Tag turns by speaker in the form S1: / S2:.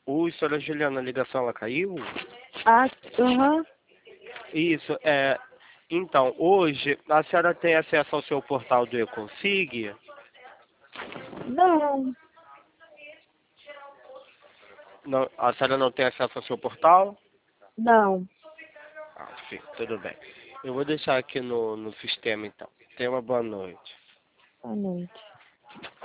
S1: Oi, senhora Juliana, a ligação ela caiu?
S2: Ah, aham.
S1: Isso, então, hoje a senhora tem acesso ao seu portal do Econsig?
S2: Não,
S1: Não, a senhora não tem acesso ao seu portal?
S2: não.
S1: Ah, sim, tudo bem. Eu vou deixar aqui no sistema então. Tenha uma boa noite.
S2: Boa noite.